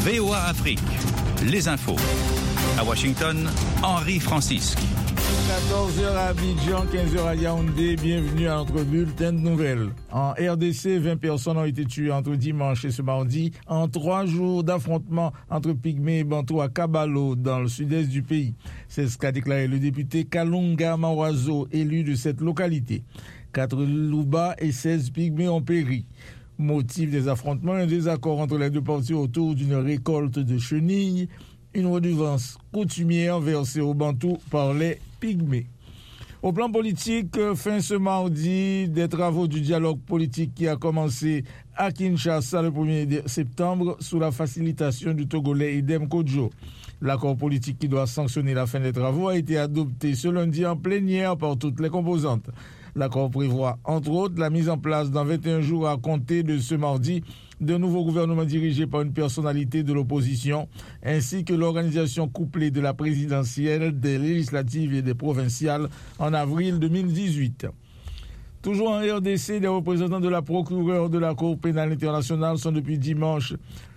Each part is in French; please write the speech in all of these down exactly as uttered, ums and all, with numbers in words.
V O A Afrique, les infos. À Washington, Henri Francisque. quatorze heures à Abidjan, quinze heures à Yaoundé. Bienvenue à notre bulletin de nouvelles. En R D C, vingt personnes ont été tuées entre dimanche et ce mardi en trois jours d'affrontement entre Pygmées et Bantous à Kabalo, dans le sud-est du pays. C'est ce qu'a déclaré le député Kalunga Mawazo, élu de cette localité. Quatre Louba et seize Pygmées ont péri. Motif des affrontements, un désaccord entre les deux parties autour d'une récolte de chenilles, une redevance coutumière versée aux Bantous par les Pygmées. Au plan politique, fin ce mardi des travaux du dialogue politique qui a commencé à Kinshasa le premier septembre sous la facilitation du Togolais Idem Kodjo. L'accord politique qui doit sanctionner la fin des travaux a été adopté ce lundi en plénière par toutes les composantes. L'accord prévoit, entre autres, la mise en place dans vingt et un jours à compter de ce mardi d'un nouveau gouvernement dirigé par une personnalité de l'opposition, ainsi que l'organisation couplée de la présidentielle, des législatives et des provinciales en avril deux mille dix-huit. Toujours en R D C, les représentants de la procureure de la Cour pénale internationale sont depuis dimanche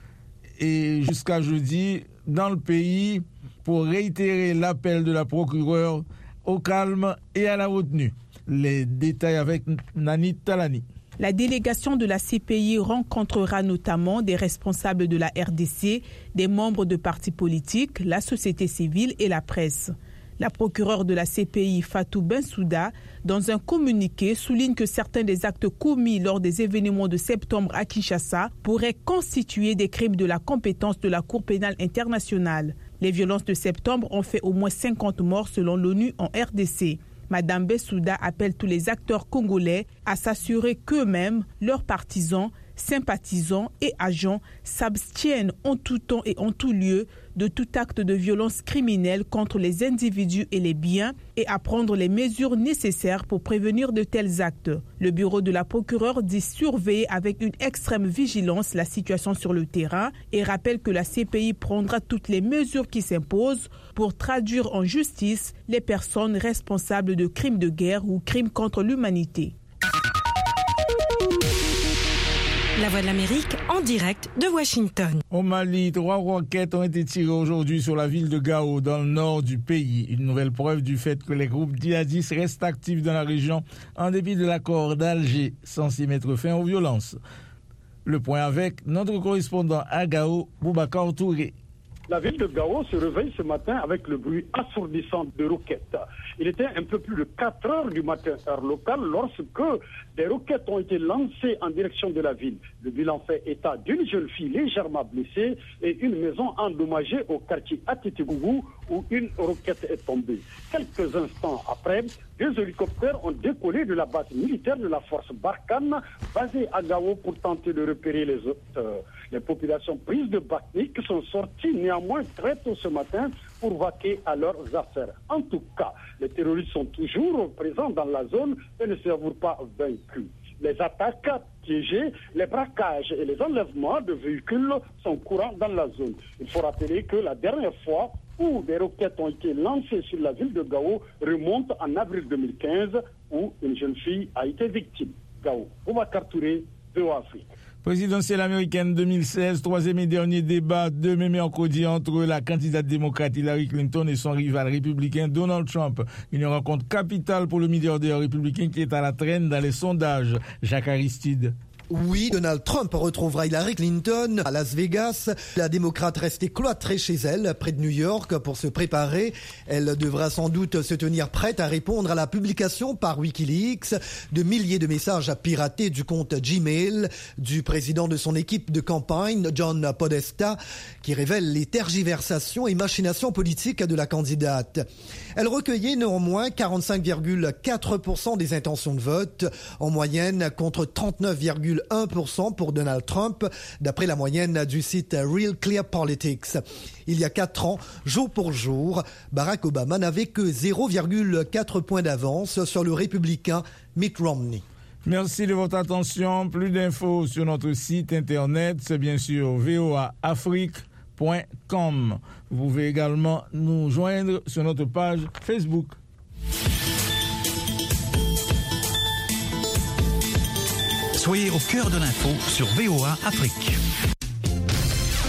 et jusqu'à jeudi dans le pays pour réitérer l'appel de la procureure au calme et à la retenue. Les détails avec Nani Talani. La délégation de la C P I rencontrera notamment des responsables de la R D C, des membres de partis politiques, la société civile et la presse. La procureure de la C P I, Fatou Bensouda, dans un communiqué, souligne que certains des actes commis lors des événements de septembre à Kinshasa pourraient constituer des crimes de la compétence de la Cour pénale internationale. Les violences de septembre ont fait au moins cinquante morts selon l'ONU en R D C. Madame Bensouda appelle tous les acteurs congolais à s'assurer qu'eux-mêmes, leurs partisans, sympathisants et agents s'abstiennent en tout temps et en tout lieu de tout acte de violence criminelle contre les individus et les biens et à prendre les mesures nécessaires pour prévenir de tels actes. Le bureau de la procureure dit surveiller avec une extrême vigilance la situation sur le terrain et rappelle que la C P I prendra toutes les mesures qui s'imposent pour traduire en justice les personnes responsables de crimes de guerre ou crimes contre l'humanité. La Voix de l'Amérique en direct de Washington. Au Mali, trois roquettes ont été tirées aujourd'hui sur la ville de Gao, dans le nord du pays. Une nouvelle preuve du fait que les groupes djihadistes restent actifs dans la région en dépit de l'accord d'Alger, censé mettre fin aux violences. Le point avec notre correspondant à Gao, Boubacar Touré. La ville de Gao se réveille ce matin avec le bruit assourdissant de roquettes. Il était un peu plus de quatre heures du matin, heure locale, lorsque des roquettes ont été lancées en direction de la ville. Le bilan fait état d'une jeune fille légèrement blessée et une maison endommagée au quartier Atitikougou où une roquette est tombée. Quelques instants après, deux hélicoptères ont décollé de la base militaire de la force Barkhane, basée à Gao pour tenter de repérer les auteurs. Les populations prises de panique sont sorties néanmoins très tôt ce matin pour vaquer à leurs affaires. En tout cas, les terroristes sont toujours présents dans la zone et ne s'avouent pas vaincus. Les attaques piégées, les braquages et les enlèvements de véhicules sont courants dans la zone. Il faut rappeler que la dernière fois où des roquettes ont été lancées sur la ville de Gao remonte en avril deux mille quinze où une jeune fille a été victime. Gao, Boubacar Touré, V O A Afrique. Présidentielle américaine deux mille seize, troisième et dernier débat demain mercredi entre la candidate démocrate Hillary Clinton et son rival républicain Donald Trump. Une rencontre capitale pour le milliardaire républicain qui est à la traîne dans les sondages. Jacques Aristide. Oui, Donald Trump retrouvera Hillary Clinton à Las Vegas. La démocrate restée cloîtrée chez elle, près de New York, pour se préparer. Elle devra sans doute se tenir prête à répondre à la publication par Wikileaks de milliers de messages piratés du compte Gmail du président de son équipe de campagne, John Podesta, qui révèle les tergiversations et machinations politiques de la candidate. Elle recueillait néanmoins quarante-cinq virgule quatre pour cent des intentions de vote, en moyenne contre trente-neuf virgule un pour cent pour Donald Trump, d'après la moyenne du site Real Clear Politics. Il y a quatre ans, jour pour jour, Barack Obama n'avait que zéro virgule quatre points d'avance sur le républicain Mitt Romney. Merci de votre attention. Plus d'infos sur notre site internet, c'est bien sûr v o a afrique point com. Vous pouvez également nous joindre sur notre page Facebook. Soyez au cœur de l'info sur V O A Afrique.